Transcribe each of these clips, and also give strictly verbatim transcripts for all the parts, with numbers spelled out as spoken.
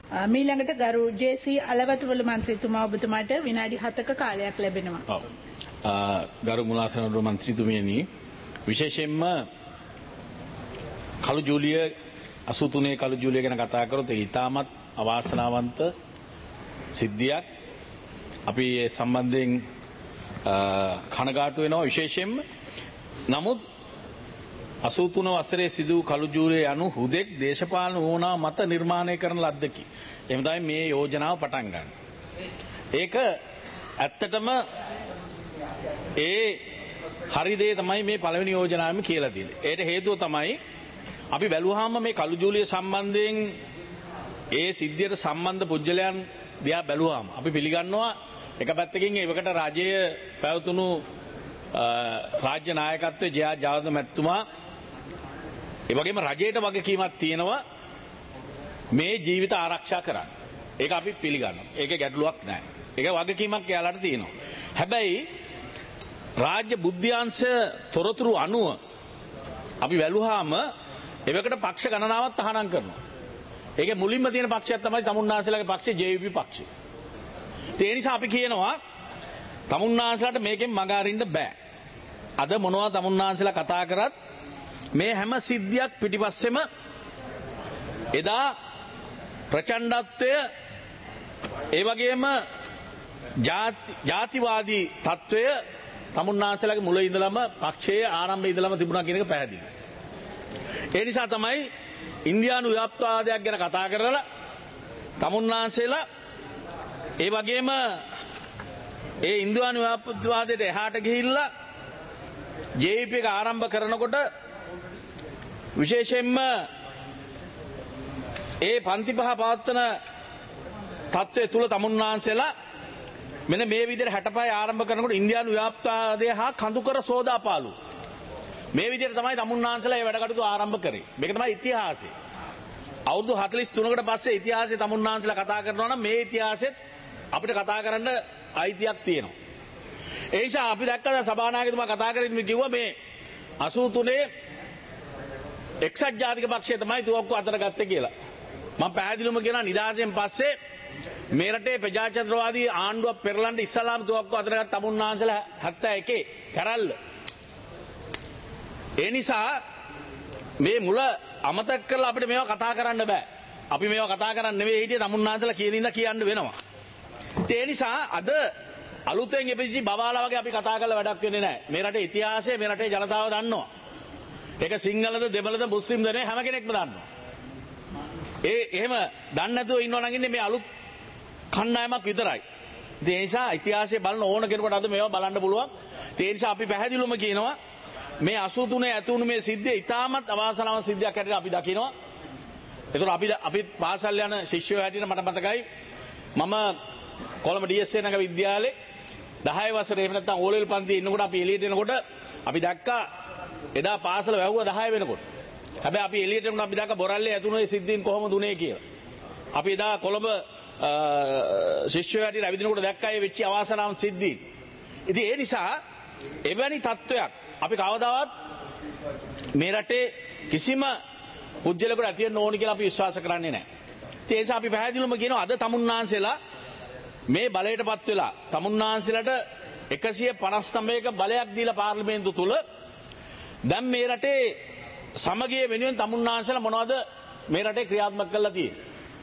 මීළඟට ගරු ජේ.සී. අලවතුවල මන්ත්‍රීතුමා ඔබතුමාට විනාඩි හතක කාලයක් ලැබෙනවා. ඔව්. ගරු මුලාසනරුව මන්ත්‍රීතුමියනි විශේෂයෙන්ම කළු ජූලිය අසූ තුනේ කළු ජූලිය ගැන කතා කරොත් ඒ ඉතාමත් අවාසනාවන්ත සිද්ධියක්. අපි ඒ සම්බන්ධයෙන් කනගාටු වෙනවා විශේෂයෙන්ම. නමුත් අසූ තුන වසරේ සිදු කළු ජූලිය යනු හුදෙක් දේශපාලන වුණා මත නිර්මාණය කරන ලද්දකි. එහෙම තමයි මේ යෝජනාව පටන් ගන්න. ඒක ඇත්තටම ඒ හරි දේ තමයි මේ පළවෙනි යෝජනාවෙම කියලා තියෙන්නේ. ඒට හේතුව තමයි අපි බැලුවාම මේ කළු ජූලිය සම්බන්ධයෙන් ඒ සිද්ධියට සම්බන්ධ පුජ්‍යලයන් දිහා බැලුවාම අපි පිළිගන්නවා එක පැත්තකින් ඒවකට රාජ්‍ය පැවතුණු රාජ්‍ය නායකත්වයේ ජයා ජාවද මැතිතුමා ඒ වගේම රජයට වගකීමක් තියෙනවා මේ ජීවිත ආරක්ෂා කරන්න. ඒක අපි පිළිගන්නවා. ඒකේ ගැටලුවක් නැහැ. ඒක වගකීමක් එයාලට තියෙනවා. හැබැයි රාජ්‍ය බුද්ධ්‍යංශ තොරතුරු අනුව අපි බැලුවාම එවකට පක්ෂ ගණනාවක් තහනම් කරනවා. ඒකේ මුලින්ම තියෙන පක්ෂයක් තමයි තමුන්නාන්සේලාගේ පක්ෂය ජේ වී පී පක්ෂය. ඒ නිසා අපි කියනවා තමුන්නාන්සේලාට මේකෙන් මඟ අරින්න බෑ. අද මොනවා තමුන්නාන්සේලා කතා කරත් මේ හැම සිද්ධියක් පිටිපස්සෙම එදා ප්‍රචණ්ඩත්වය ඒ වගේම ජාතිවාදී තත්වය තමුන්නාන්සේලාගේ මුල ඉඳලම පක්ෂයේ ආරම්භයේ ඉඳලම තිබුණා කියන එක පැහැදිලි. ඒ නිසා තමයි ඉන්දියානු ව්‍යාප්තවාදයක් ගැන කතා කරලා තමුන්නාන්සේලා ඒ වගේම ඒ ඉන්දියානු ව්‍යාප්තවාදයට එහාට ගිහිල්ලා ජේ වී පී එක ආරම්භ කරනකොට විශේෂයෙන්ම ඒ පන්ති පහ පවත්වන තත්ත්වය තුල තමුන්නාන්සේලා මෙන්න මේ විදිහට හැටපය ආරම්භ කරනකොට ඉන්දියානු ව්‍යාප්තවාදය හා කඳුකර සෝදාපාලු මේ විදිහට තමයි තමුන්නාන්සේලා මේ වැඩ කටයුතු ආරම්භ කරේ. මේක තමයි ඉතිහාසය. අවුරුදු හතළිස් තුනකට පස්සේ ඉතිහාසය තමුන්නාන්සේලා කතා කරනවා නම් මේ ඉතිහාසෙත් අපිට කතා කරන්න අයිතියක් තියෙනවා. ඒ නිසා අපි දැක්කද සභානායකතුමා කතා කරද්දී කිව්වා මේ අසූ තුනේ එක්සත් ජාතික පක්ෂය තමයි තුවක්කු අතර ගත්තේ කියලා. මම පැහැදිලිවම කියනවා නිදහසෙන් පස්සේ මේ රටේ ප්‍රජාතන්ත්‍රවාදී ආණ්ඩුවක් පෙරලන්න ඉස්සලාම තුවක්කු අතර ගත්ත තමුන්නාන්සේලා හැත්තෑ එකේ කැරල්ල. ඒ නිසා මේ මුල අමතක කරලා අපිට මේවා කතා කරන්න බෑ. අපි මේවා කතා කරන්න නෙවෙයි හිටියේ තමුන්නාන්සේලා කියන ඉඳලා කියන්න වෙනවා. ඒ නිසා අද අලුතෙන් එපිච්චි බබාලා වගේ අපි කතා කරලා වැඩක් වෙන්නේ නැහැ. මේ රටේ ඉතිහාසය මේ රටේ ජනතාව දන්නවා. ඒක සිංහලද දෙමළද මුස්ලිම්ද නේ හැම කෙනෙක්ම දන්නවා. ඒ එහෙම දන්නේ නැතුව ඉන්නව නම් ඉන්නේ මේ අලුත් කණ්ඩායමක් විතරයි. ඒ නිසා ඉතිහාසය බලන ඕන කෙනෙකුට අද මේවා බලන්න පුළුවන්. ඒ නිසා අපි පැහැදිලිවම කියනවා මේ අසූ තුනේ ඇතුණු මේ සිද්ධිය ඉතාමත් අවාසනාවන්ත සිද්ධියක් හැටියට අපි දකිනවා. ඒතකොට අපි අපි පාසල් යන ශිෂ්‍යයෝ හැටියට මට මතකයි මම කොළඹ ඩී එස් ඒ නගර විද්‍යාලේ දහය වසරේ එහෙම නැත්නම් ඕ ලෙවල් පන්තියේ ඉන්නකොට අපි එළියට එනකොට අපි දැක්කා එදා පාසල වැහුවා දහය වෙනකොට. හැබැයි අපි එළියට එනකොට අපි දැක්කා බොරැල්ලේ ඇතුණු ඒ සිද්ධීන් කොහොමද උනේ කියලා. අපි එදා කොළඹ ශිෂ්‍යයෝ හැටියට ඇවිදිනකොට දැක්කා මේ වෙච්ච අවාසනාවන්ත සිද්ධීන්. ඉතින් ඒ නිසා එවැනි තත්වයක් අපි කවදාවත් මේ රටේ කිසිම පුජ්‍යලයකට ඇති වෙන්න ඕනි කියලා අපි විශ්වාස කරන්නේ නැහැ. ඒ නිසා අපි පැහැදිලිවම කියනවා අද තමුන්නාන්සේලා මේ බලයටපත් වෙලා තමුන්නාන්සේලාට එකසිය පනස් නවයක බලයක් දීලා පාර්ලිමේන්තුව තුල දැන් මේ රටේ සමගිය වෙනුවෙන් තමුන්නාන්සේලා මොනවද මේ රටේ ක්‍රියාත්මක කරලා තියෙන්නේ.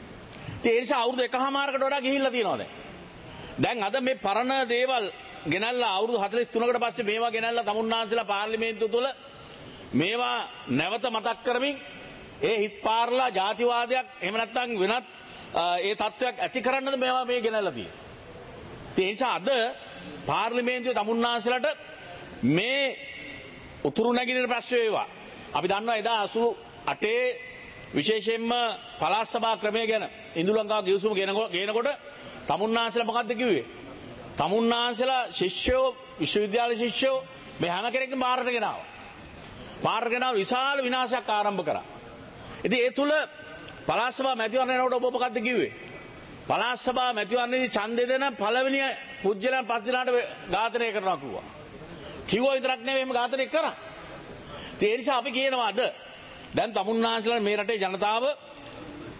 ඒ නිසා අවුරුදු එකහමාරකට වඩා ගිහිල්ලා තියෙනවා දැන්. දැන් අද මේ පරණ දේවල් ගෙනල්ලා අවුරුදු හතළිස් තුනකට පස්සේ මේවා ගෙනල්ලා තමුන්නාන්සේලා පාර්ලිමේන්තුව තුල මේවා නැවත මතක් කරමින් ඒ හිත් පාරලා ජාතිවාදයක් එහෙම නැත්නම් වෙනත් ඒ තත්වයක් ඇති කරන්නද මේවා මේ ගෙනල්ලා තියෙන්නේ. ඒ නිසා අද පාර්ලිමේන්තුවේ තමුන්නාන්සේලාට මේ උතුරු නැගෙනහිර ප්‍රශ්න වේවා. අපි දන්නවා එදා අසූ අටේ විශේෂයෙන්ම පළාත් සභා ක්‍රමය ගැන ඉන්දුලංකාව ගිවිසුම ගේනකොට තමුන්නාන්සේලා මොකද්ද කිව්වේ? තමුන්නාන්සේලා ශිෂ්‍යයෝ විශ්වවිද්‍යාල ශිෂ්‍යයෝ මේ හැම කෙනෙක්ම පාරට ගෙනාවා. පාරට ගෙනාව විශාල විනාශයක් ආරම්භ කරා. ඉතින් ඒ තුල පළාත් සභා මැතිවරණයට ඔබ මොකද්ද කිව්වේ? පළාත් සභා මැතිවරණයේදී ඡන්දය දෙන පළවෙනි පුජ්‍යලයන් පස් දිනකට ඝාතනය කරනවා කිව්වා. කිව්වා විතරක් නෙවෙයි එහෙම ඝාතනය කරා. ඒ නිසා අපි කියනවා අද දැන් තමුන්නාන්සේලා මේ රටේ ජනතාව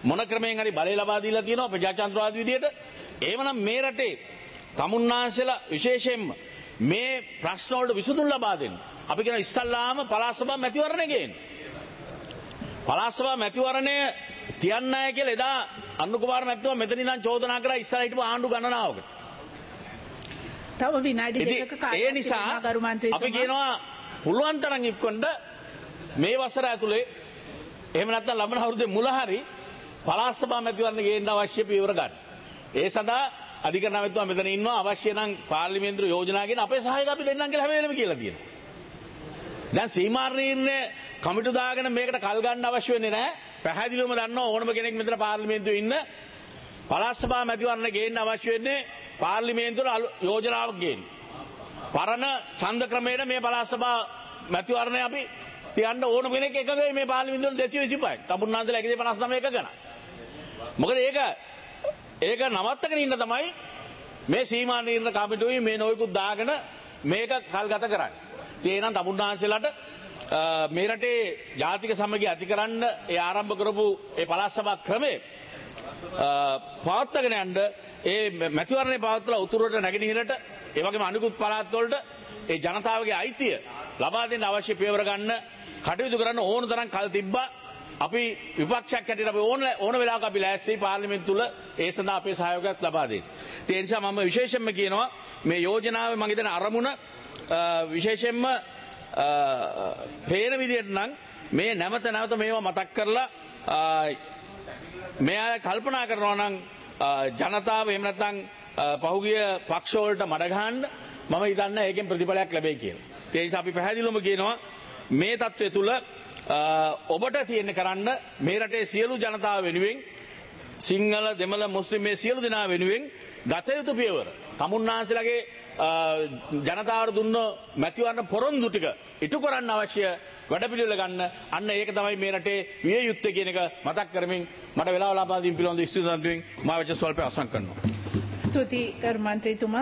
මොන ක්‍රමයෙන් හරි බලය ලබා දීලා තියෙනවා ප්‍රජාතන්ත්‍රවාදී විදියට. එහෙමනම් මේ රටේ තමුන්නාන්සලා විශේෂයෙන්ම මේ ප්‍රශ්න වලට විසඳුම් ලබා දෙන්න. අපි කියන ඉස්සල්ලාම පළාත් සභා මැතිවරණය ගේන්න. පළාත් සභා මැතිවරණය තියන්න නැහැ කියලා එදා අනුර කුමාර මැතිතුමා මෙතන ඉඳන් චෝදනා කරා ඉස්සරහ හිටපු ආණ්ඩු ගණනාවකට. තව විනාඩි දෙකක කාලයක් ඒ නිසා අපි කියනවා පුළුවන් තරම් ඉක්කොන්න මේ වසර ඇතුලේ එහෙම නැත්නම් ලබන අවුරුද්දේ මුල හරි පළාත් සභා මැතිවරණ ගේන්න අවශ්‍ය පියවර ගන්න. ඒ සඳහා අධිකරණ මැතිතුමා මෙතන ඉන්නවා. අවශ්‍ය නම් පාර්ලිමේන්තු යෝජනා ගෙන අපේ සහායක අපි දෙන්නම් කියලා හැම වෙලෙම කියලා තියෙනවා. දැන් සීමාර්ණීර්ණය කමිටු දාගෙන මේකට කල් ගන්න අවශ්‍ය වෙන්නේ නැහැ. පැහැදිලිවම දන්නවා ඕනම කෙනෙක් මෙතන පාර්ලිමේන්තුවේ ඉන්න පළාත් සභා මැතිවරණ ගේන්න අවශ්‍ය වෙන්නේ පාර්ලිමේන්තුවට යෝජනාවක් ගේන්න. පරණ ඡන්ද ක්‍රමයට මේ පළාත් සභා මැතිවරණය අපි තියන්න ඕන කෙනෙක් එකග මේ පාර්ලිමේන්තුවේ දෙසිය විසිපහයි. තමුන්නාන්සලා එකසිය පනස් නවය එක ගණන්. මොකද ඒක ඒක නවත්තගෙන ඉන්න තමයි මේ සීමා නිර්ණය කමිටුවේ මේ නොයෙකුත් දාගෙන මේක කල්ගත කරන්නේ. ඒ නම් තමුන්නාන්සලාට මේ රටේ ජාතික සමගිය ඇති කරන්න ඒ ආරම්භ කරපු ඒ පළාත් සභා ක්‍රමේ පවත්වාගෙන යන්න ඒ මැතිවරණේ පවත්වලා උතුරට නැගෙනහිරට ඒ වගේම අනිකුත් පළාත් වලට ඒ ජනතාවගේ අයිතිය ලබා දෙන්න අවශ්‍ය පියවර ගන්න කටයුතු කරන්න ඕන තරම් කල් තිබ්බා. අපි විපක්ෂයක් හැටියට අපි ඕන ඕන වෙලාවක අපි ලෑස්තියි පාර්ලිමේන්තු තුල ඒ සඳහා අපේ සහයෝගයක් ලබා දෙන්න. ඒ නිසා මම විශේෂයෙන්ම කියනවා මේ යෝජනාවේ මම හිතන අරමුණ විශේෂයෙන්ම පේන විදිහට නම් මේ නැවත නැවත මේවා මතක් කරලා මේ අය කල්පනා කරනවා නම් ජනතාව එහෙම නැත්නම් පහුගිය පක්ෂ වලට මඩ ගහන්න මම හිතන්නේ ඒකෙන් ප්‍රතිඵලයක් ලැබෙයි කියලා. ඒ නිසා අපි පැහැදිලිවම කියනවා මේ தત્ත්වය තුල ඔබට තියෙන කරන්න මේ රටේ සියලු ජනතාව වෙනුවෙන් සිංහල දෙමළ මුස්ලිම් මේ සියලු දෙනා වෙනුවෙන් ගත යුතු පියවර තමුන්නාන්සලාගේ ජනතාවට දුන්න මැතිවරණ පොරොන්දු ටික ඉටු කරන්න අවශ්‍ය වැඩපිළිවෙල ගන්න. අන්න ඒක තමයි මේ රටේ විය යුත්තේ කියන එක මතක් කරමින් මට වෙලාව ලබා දීම පිළිබඳව ස්තුතිවන්ත වෙමින් මා වචන ස්වල්ප අවසන් කරනවා. ස්තුති කර්මන්ත්‍රීතුමා.